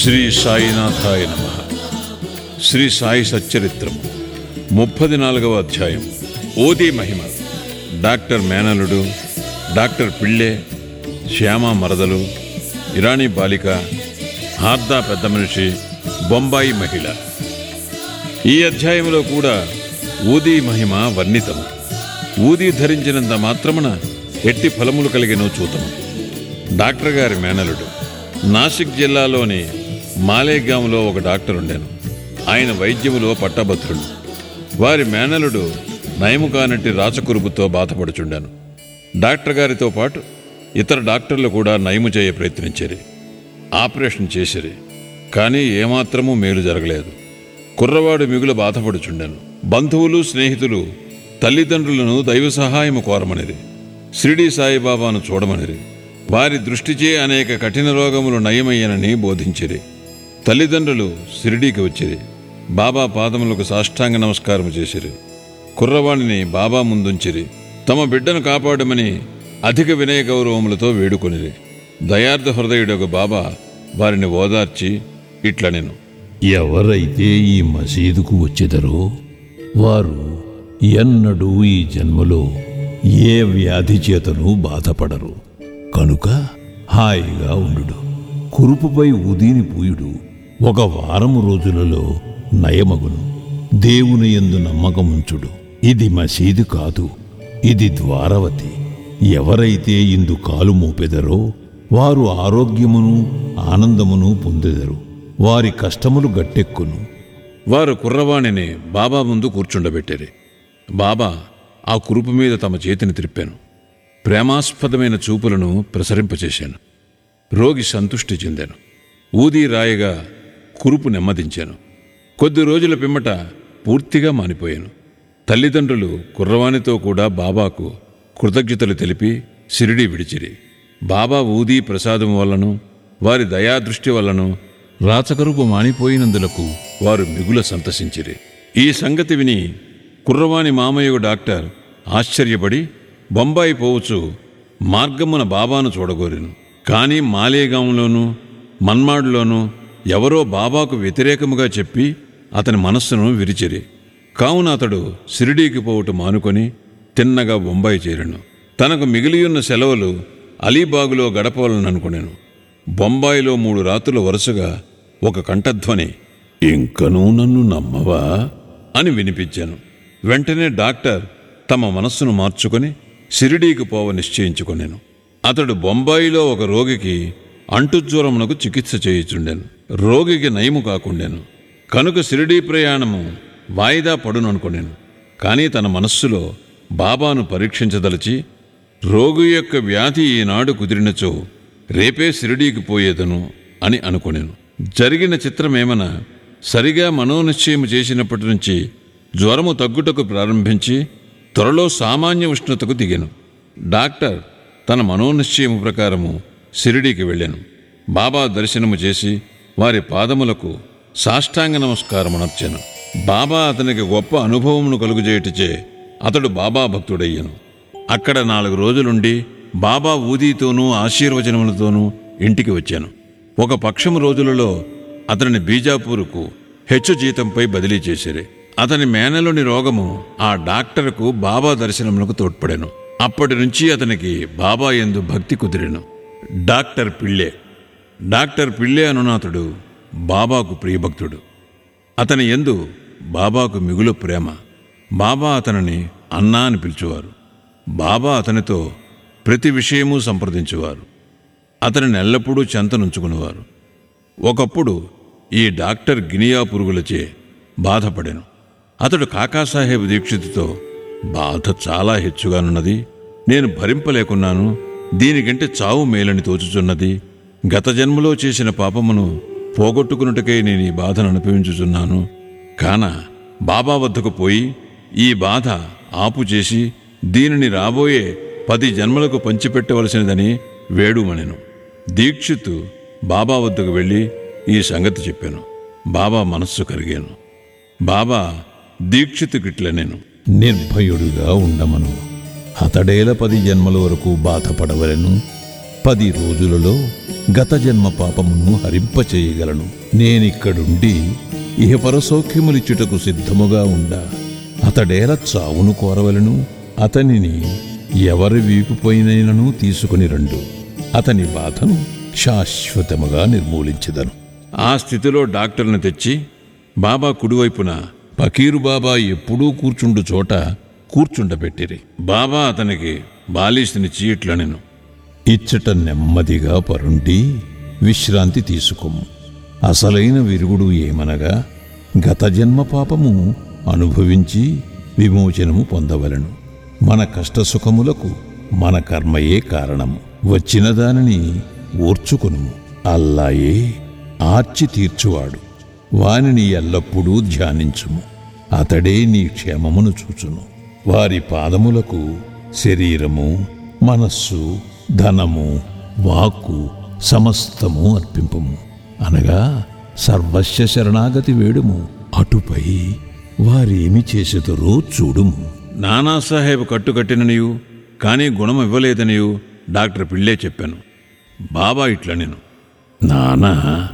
శ్రీ సాయినాథాయ నమః. శ్రీ సాయి సచ్చరిత్రము 34వ అధ్యాయం. ఓదీ మహిమ. డాక్టర్ మేనలుడు, డాక్టర్ పిళ్ళే, శ్యామ మరదలు, ఇరానీ బాలిక, హార్దా పెద్ద మనిషి, బొంబాయి మహిళ. ఈ అధ్యాయంలో కూడా ఊదీ మహిమ వర్ణితము. ఊదీ ధరించినంత మాత్రమున ఎట్టి ఫలములు కలిగినో చూతము. డాక్టర్ గారి మేనలుడు. నాసిక్ జిల్లాలోని మాలేగాంలో ఒక డాక్టర్ ఉండెను. ఆయన వైద్యములో పట్టభద్రుడు. వారి మేనలుడు నయము కానట్టి రాచకురుపుతో బాధపడుచుండెను. డాక్టర్ గారితో పాటు ఇతర డాక్టర్లు కూడా నయము చేయ ప్రయత్నించారు. ఆపరేషన్ చేసిరి, కానీ ఏమాత్రమూ మేలు జరగలేదు. కుర్రవాడు మిగులు బాధపడుచుండెను. బంధువులు, స్నేహితులు తల్లిదండ్రులను దైవ సహాయము కోరమనిరి. షిరిడీ సాయిబాబాను చూడమనిరి. వారి దృష్టిచే అనేక కఠిన రోగములు నయమయ్యనని బోధించిరి. తల్లిదండ్రులు షిరిడీకి వచ్చిరి. బాబా పాదములకు సాష్టాంగ నమస్కారం చేసిరి. కుర్రవాణిని బాబా ముందుంచిరి. తమ బిడ్డను కాపాడమని అధిక వినయ గౌరవములతో వేడుకొనిరి. దయార్థ హృదయుడొక బాబా వారిని ఓదార్చి ఇట్లనెను: ఎవరైతే ఈ మసీదుకు వచ్చెదరో వారు ఎన్నడూ ఈ జన్మలో ఏ వ్యాధి చేతను బాధపడరు. కనుక హాయిగా ఉండు. కురుపుపై ఊదీని పూయుడు. 1 వారము రోజులలో నయమగును. దేవుని యందు నమ్మకముంచుడు. ఇది మసీదు కాదు, ఇది ద్వారవతి. ఎవరైతే ఇందు కాలు మోపెదరో వారు ఆరోగ్యమును ఆనందమును పొందెదరు. వారి కష్టములు గట్టెక్కును. వారు కుర్రవాణిని బాబా ముందు కూర్చుండబెట్టిరి. బాబా ఆ కురుపు మీద తమ చేతిని త్రిప్పాను. ప్రేమాస్పదమైన చూపులను ప్రసరింపచేశాను. రోగి సంతుష్టి చెందాను. ఊదీ రాయగా కురుపు నెమ్మదించాను. కొద్ది రోజుల పిమ్మట పూర్తిగా మానిపోయాను. తల్లిదండ్రులు కుర్రవాణితో కూడా బాబాకు కృతజ్ఞతలు తెలిపి షిరిడీ విడిచిరి. బాబా ఊదీ ప్రసాదం వల్లను వారి దయాదృష్టి వల్లను రాచకరుపు మానిపోయినందులకు వారు మిగుల సంతసించిరి. ఈ సంగతి విని కుర్రవాణి మామయ్య డాక్టర్ ఆశ్చర్యపడి బొంబాయి పోవచ్చు మార్గమున బాబాను చూడగోరెను. కానీ మాలేగాంలోనూ మన్మాడ్లోనూ ఎవరో బాబాకు వ్యతిరేకముగా చెప్పి అతని మనస్సును విరిచిరి. కావున అతడు షిరిడీకి పోవటం మానుకొని తిన్నగా బొంబాయి చేరెను. తనకు మిగిలియున్న సెలవులు అలీబాగులో గడపవాలననుకునేను. బొంబాయిలో 3 రాత్రుల వరుసగా ఒక కంఠధ్వని, "ఇంకనూ నన్ను నమ్మవా?" అని వినిపించాను. వెంటనే డాక్టర్ తమ మనస్సును మార్చుకొని షిరిడీకి పోవ నిశ్చయించుకొనెను. అతడు బొంబాయిలో ఒక రోగికి అంటుజ్వరమునకు చికిత్స చేయుచుండెను. రోగికి నయము కాకుండెను. కనుక షిరిడీ ప్రయాణము వాయిదా పడుననుకొనెను. కానీ తన మనస్సులో బాబాను పరీక్షించదలచి, రోగి యొక్క వ్యాధి ఈనాడు కుదిరినచో రేపే షిరిడీకి పోయేదను అని అనుకొనెను. జరిగిన చిత్రమేమన, సరిగా మనోనిశ్చయము చేసినప్పటి నుంచి జ్వరము తగ్గుటకు ప్రారంభించి త్వరలో సామాన్య ఉష్ణతకు దిగెను. డాక్టర్ తన మనోనిశ్చయము ప్రకారము షిరిడీకి వెళ్ళాను. బాబా దర్శనము చేసి వారి పాదములకు సాష్టాంగ నమస్కారమునర్చెను. బాబా అతనికి గొప్ప అనుభవమును కలుగుజేయటచే అతడు బాబా భక్తుడయ్యను. అక్కడ 4 రోజులుండి బాబా ఊదీతోనూ ఆశీర్వచనములతోనూ ఇంటికి వచ్చాను. ఒక పక్షము రోజులలో అతనిని బీజాపూరుకు హెచ్చు జీతంపై బదిలీ చేసిరి. అతని మేనలోని రోగము ఆ డాక్టర్కు బాబా దర్శనమునకు తోడ్పడెను. అప్పటి నుంచి అతనికి బాబా యందు భక్తి కుదిరెను. డాక్టర్ పిళ్ళే. డాక్టర్ పిళ్ళే అనునాథుడు బాబాకు ప్రియభక్తుడు. అతని యందు బాబాకు మిగులు ప్రేమ. బాబా అతనిని అన్నా అని పిలుచువారు. బాబా అతనితో ప్రతి విషయమూ సంప్రదించువారు. అతనిని ఎల్లప్పుడూ చెంతనుంచుకునేవారు. ఒకప్పుడు ఈ డాక్టర్ గినియా పురుగులచే బాధపడెను. అతడు కాకాసాహెబ్ దీక్షితుతో, "బాధ చాలా హెచ్చుగానున్నది. నేను భరింపలేకున్నాను. దీనికంటే చావు మేలని తోచుచున్నది. గత జన్మలో చేసిన పాపమును పోగొట్టుకున్నట్టుకై నేను ఈ బాధను అనుభవించుచున్నాను. కాన బాబా వద్దకు పోయి ఈ బాధ ఆపు చేసి దీనిని రాబోయే 10 జన్మలకు పంచిపెట్టవలసినదని వేడుమనెను." దీక్షితు బాబా వద్దకు వెళ్ళి ఈ సంగతి చెప్పాను. బాబా మనస్సు కరిగాను. బాబా దీక్షితుకిట్లనెను, నిర్భయుడుగా ఉండమను. అతడేల 10 జన్మల వరకు బాధపడవలను. 10 రోజులలో గత జన్మ పాపమును హరింపచేయగలను. నేనిక్కడుండి ఇహపర సౌఖ్యములిచ్చుటకు సిద్ధముగా ఉండా అతడేల చావును కోరవలను. అతనిని ఎవరి వీపుపైనైనను తీసుకుని రండు. అతని బాధను శాశ్వతముగా నిర్మూలించెదను. ఆ స్థితిలో డాక్టర్ను తెచ్చి బాబా కుడివైపున పకీరు బాబా ఎప్పుడూ కూర్చుండు చోట కూర్చుండబెట్టిరి. బాబా అతనికి బాలీసునిచ్చి ఇట్లనెను, ఇచ్చట నెమ్మదిగా పరుండి విశ్రాంతి తీసుకొమ్ము. అసలైన విరుగుడు ఏమనగా గత జన్మ పాపము అనుభవించి విమోచనము పొందవలను. మన కష్టసుఖములకు మన కర్మయే కారణము. వచ్చిన దానిని ఓర్చుకొనుము. అల్లాయే ఆర్చి తీర్చువాడు. వానిని ఎల్లప్పుడూ ధ్యానించుము. అతడే నీ క్షేమమును చూచును. వారి పాదములకు శరీరము, మనస్సు, ధనము, వాక్కు సమస్తము అర్పింపము. అనగా సర్వస్య శరణాగతి వేడుము. అటుపై వారేమి చేసేదరో చూడుము. నానాసాహెబ్ కట్టుకట్టిననియు కానీ గుణం ఇవ్వలేదనియు డాక్టర్ పిళ్ళే చెప్పాను. బాబా ఇట్లనెను, నానా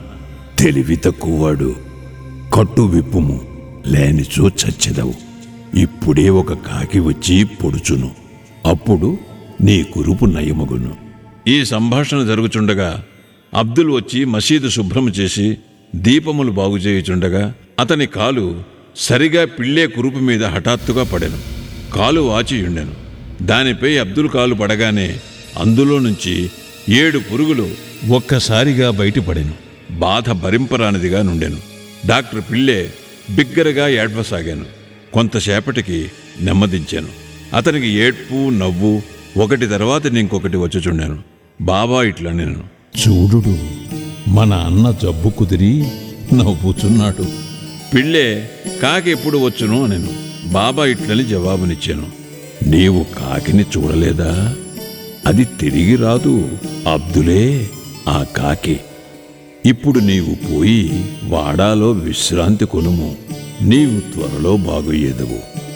తెలివి తక్కువవాడు, కట్టు విప్పుము, లేనిచో చచ్చెదవు. ఇప్పుడే ఒక కాకి వచ్చి పొడుచును, అప్పుడు నీ కురుపు నయమగును. ఈ సంభాషణ జరుగుచుండగా అబ్దుల్ వచ్చి మసీదు శుభ్రము చేసి దీపములు బాగుచేయుచుండగా అతని కాలు సరిగా పిళ్ళే కురుపు మీద హఠాత్తుగా పడెను. కాలు వాచియుండెను. దానిపై అబ్దుల్ కాలు పడగానే అందులో నుంచి 7 పురుగులు ఒక్కసారిగా బయటపడెను. బాధ భరింపరానిదిగా నుండెను. డాక్టర్ పిళ్ళే బిగ్గరగా ఏడ్వసాగాను. కొంతసేపటికి నెమ్మదించాను. అతనికి ఏడ్పు, నవ్వు ఒకటి తర్వాత ఇంకొకటి వచ్చుచుండాను. బాబా ఇట్లనెను, చూడుడు, మన అన్న జబ్బు కుదిరి నవ్వుచున్నాడు. పిళ్ళే కాకి ఎప్పుడు వచ్చును నేను బాబా ఇట్లని జవాబునిచ్చాను. నీవు కాకిని చూడలేదా? అది తిరిగి రాదు. అబ్దులే ఆ కాకి. ఇప్పుడు నీవు పోయి వాడాలో విశ్రాంతి కొనుము. నీవు త్వరలో బాగయ్యేదవు.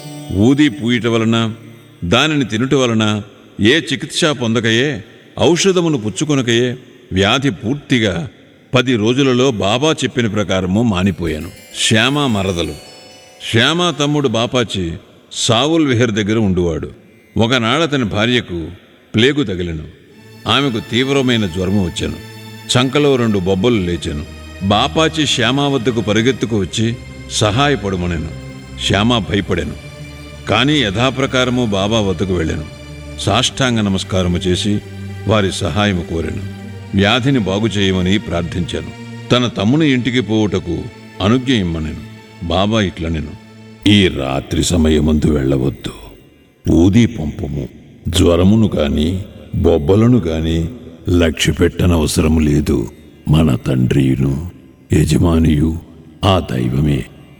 ఊది పూయట వలన దానిని తినుట వలన ఏ చికిత్స పొందకయే, ఔషధమును పుచ్చుకొనకయే వ్యాధి పూర్తిగా 10 రోజులలో బాబా చెప్పిన ప్రకారము మానిపోయాను. శ్యామ మరదలు. శ్యామ తమ్ముడు బాపాచి సావుల్ విహర్ దగ్గర ఉండువాడు. ఒకనాడు అతని భార్యకు ప్లేగు తగిలెను. ఆమెకు తీవ్రమైన జ్వరము వచ్చాను. చంకలో 2 బొబ్బలు లేచాను. బాపాచి శ్యామ వద్దకు పరిగెత్తుకు వచ్చి సహాయపడుమనెను. శ్యామ భయపడాను. కానీ యథాప్రకారము బాబా వద్దకు వెళ్ళాను. సాష్టాంగ నమస్కారము చేసి వారి సహాయము కోరాను. వ్యాధిని బాగు చేయమని ప్రార్థించాను. తన తమ్ముని ఇంటికి పోవుటకు అనుజ్ఞ ఇమ్మనెను. బాబా ఇట్లనెను, ఈ రాత్రి సమయమందు వెళ్ళవద్దు. ఊది పంపుము. జ్వరమును గాని బొబ్బలను గాని లక్ష్య పెట్టనవసరము లేదు. మన తండ్రియును యజమానియు ఆ దైవమే.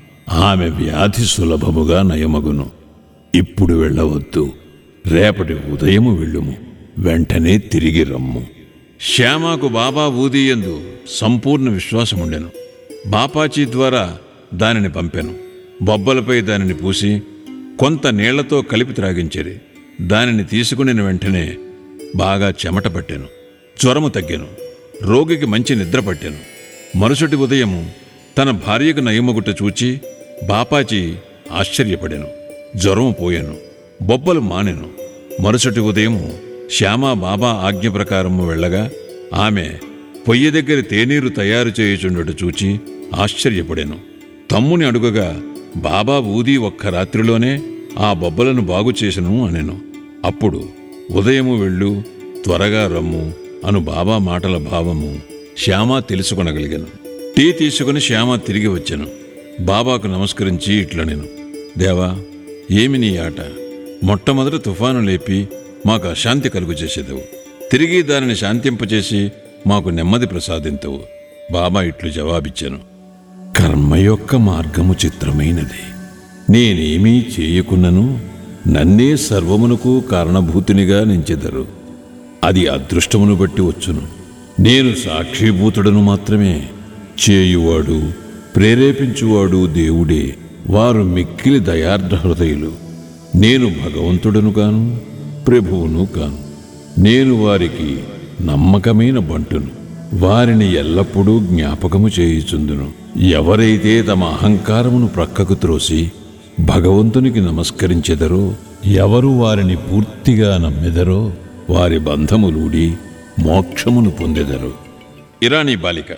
ఆమె వ్యాధి సులభముగా నయమగును. ఇప్పుడు వెళ్ళవద్దు. రేపటి ఉదయము వెళ్ళుము. వెంటనే తిరిగి రమ్ము. శ్యామకు బాబా ఊదియందు సంపూర్ణ విశ్వాసముండెను. బాపాచి ద్వారా దానిని పంపాను. బొబ్బలపై దానిని పూసి కొంత నీళ్లతో కలిపి త్రాగించేది. దానిని తీసుకుని వెంటనే బాగా చెమట పట్టాను. జ్వరము తగ్గాను. రోగికి మంచి నిద్ర పట్టాను. మరుసటి ఉదయము తన భార్యకు నయమగుట చూచి బాపాచి ఆశ్చర్యపడాను. జ్వరము పోయాను. బొబ్బలు మానెను. మరుసటి ఉదయము శ్యామ బాబా ఆజ్ఞ ప్రకారము వెళ్ళగా ఆమె పొయ్యి దగ్గర తేనీరు తయారు చేయుచుండట చూచి ఆశ్చర్యపడాను. తమ్ముని అడుగగా బాబా ఊది ఒక్క రాత్రిలోనే ఆ బొబ్బలను బాగు చేసెను అనెను. అప్పుడు ఉదయము వెళ్ళు, త్వరగా రమ్ము అను బాబా మాటల భావము శ్యామ తెలుసుకొనగలిగాను. టీ తీసుకుని శ్యామ తిరిగి వచ్చాను. బాబాకు నమస్కరించి ఇట్లనెను, దేవా, ఏమి నీ ఆట? మొట్టమొదట తుఫాను లేపి మాకు అశాంతి కలుగు చేసేదవు. తిరిగి దానిని శాంతింపచేసి మాకు నెమ్మది ప్రసాదింతవు. బాబా ఇట్లు జవాబిచ్చాను, కర్మ యొక్క మార్గము చిత్రమైనది. నేనేమీ చేయకున్నను నన్నే సర్వమునకు కారణభూతునిగా నించెదరు. అది అదృష్టమును బట్టి వచ్చును. నేను సాక్షిభూతుడను మాత్రమే. చేయువాడు ప్రేరేపించువాడు దేవుడే. వారు మిక్కిలి దయార్ద్ర హృదయులు. నేను భగవంతుడను కాను, ప్రభువును కాను. నేను వారికి నమ్మకమైన బంటును. వారిని ఎల్లప్పుడూ జ్ఞాపకము చేయుచుందును. ఎవరైతే తమ అహంకారమును ప్రక్కకు త్రోసి భగవంతునికి నమస్కరించెదరో, ఎవరు వారిని పూర్తిగా నమ్మెదరో, వారి బంధములూడి మోక్షమును పొందెదరు. ఇరానీ బాలిక.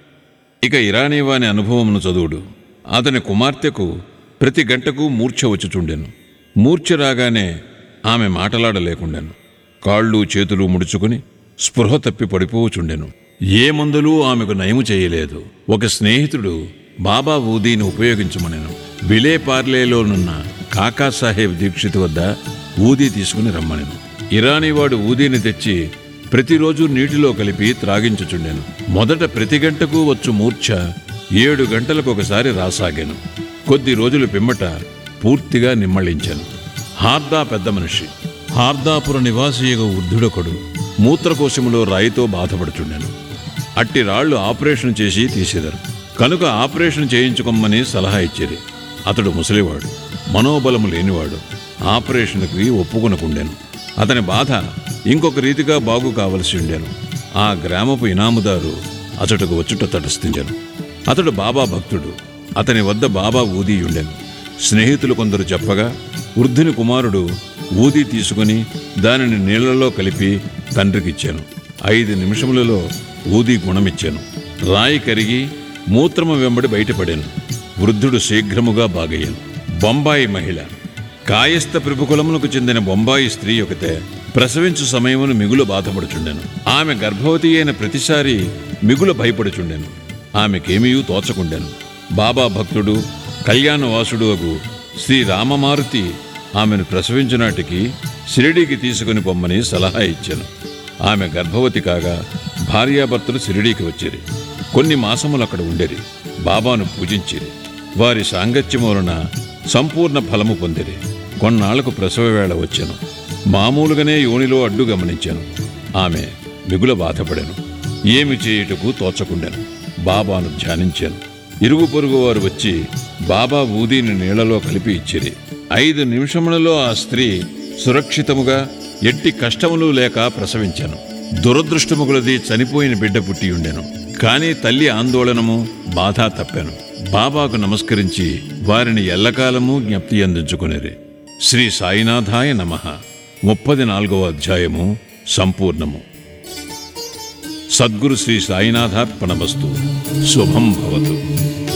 ఇక ఇరానీ వాని అనుభవమును చదువుడు. అతని కుమార్తెకు ప్రతి గంటకు మూర్ఛ వచ్చుచుండెను. మూర్ఛ రాగానే ఆమె మాటలాడలేకుండెను. కాళ్ళు చేతులు ముడుచుకుని స్పృహ తప్పి పడిపోచుండెను. ఏ మందులు ఆమెకు నయము చేయలేదు. ఒక స్నేహితుడు బాబా ఊదీని ఉపయోగించమనెను. విలేపార్లేలోనున్న కాకాసాహెబ్ దీక్షిత్ వద్ద ఊదీ తీసుకుని రమ్మనెను. ఇరానీవాడు ఊదీని తెచ్చి ప్రతిరోజు నీటిలో కలిపి త్రాగించుచుండెను. మొదట ప్రతి గంటకు వచ్చు మూర్ఛ 7 గంటలకు ఒకసారి రాసాగాను. కొద్ది రోజుల పిమ్మట పూర్తిగా నిమ్మళించాను. హార్దా పెద్ద మనిషి. హార్దాపుర నివాసియగు వృద్ధుడొకడు మూత్రకోశములో రాయితో బాధపడుచుండెను. అట్టి రాళ్లు ఆపరేషన్ చేసి తీసేదరు కనుక ఆపరేషన్ చేయించుకోమని సలహా ఇచ్చేది. అతడు ముసలివాడు, మనోబలము లేనివాడు. ఆపరేషన్కి ఒప్పుకొనకుండెను. అతని బాధ ఇంకొక రీతిగా బాగు కావలసి ఉండెను. ఆ గ్రామపు ఇనాముదారు అతడుకు వచ్చుట తటస్థించెను. అతడు బాబా భక్తుడు. అతని వద్ద బాబా ఊదీ ఉండెను. స్నేహితులు కొందరు చెప్పగా వృద్ధుని కుమారుడు ఊదీ తీసుకుని దానిని నీళ్లలో కలిపి తండ్రికిచ్చాను. 5 నిమిషములలో ఊదీ గుణమిచ్చాను. రాయి కరిగి మూత్రము వెంబడి బయటపడాను. వృద్ధుడు శీఘ్రముగా బాగయ్యాను. బొంబాయి మహిళ. కాయస్థ ప్రభుకులమునకు చెందిన బొంబాయి స్త్రీ ఒకతే ప్రసవించు సమయమును మిగులు బాధపడుచుండెను. ఆమె గర్భవతి అయిన ప్రతిసారి మిగులు భయపడుచుండెను. ఆమెకేమీయూ తోచకుండెను. బాబా భక్తుడు కళ్యాణవాసుడు అగు శ్రీ రామమారుతి ఆమెను ప్రసవించునాటికి షిరిడీకి తీసుకుని పొమ్మని సలహా ఇచ్చాను. ఆమె గర్భవతి కాగా భార్యాభర్తలు షిరిడీకి వచ్చిరి. కొన్ని మాసములు అక్కడ ఉండేరి. బాబాను పూజించిరి. వారి సాంగత్యము వలన సంపూర్ణ ఫలము పొందిరి. కొన్నాళ్లకు ప్రసవ వేళ వచ్చాను. మామూలుగానే యోనిలో అడ్డు గమనించాను. ఆమె మిగుల బాధపడాను. ఏమి చేయుటకు తోచకుండాను. బాబాను ధ్యానించాను. ఇరుగు పొరుగు వారు వచ్చి బాబా ఊదీని నీళ్లలో కలిపి ఇచ్చిరి. 5 నిమిషములలో ఆ స్త్రీ సురక్షితముగా ఎట్టి కష్టములు లేక ప్రసవించాను. దురదృష్టము కొలది చనిపోయిన బిడ్డ పుట్టి ఉండెను. కానీ తల్లి ఆందోళనము బాధ తప్పాను. బాబాకు నమస్కరించి వారిని ఎల్లకాలము జ్ఞప్తి అందించుకునేది. శ్రీ సాయినాథాయ నమః. 34వ అధ్యాయము సంపూర్ణము. సద్గురు శ్రీ సాయినాథార్పణమస్తు. శుభం భవతు.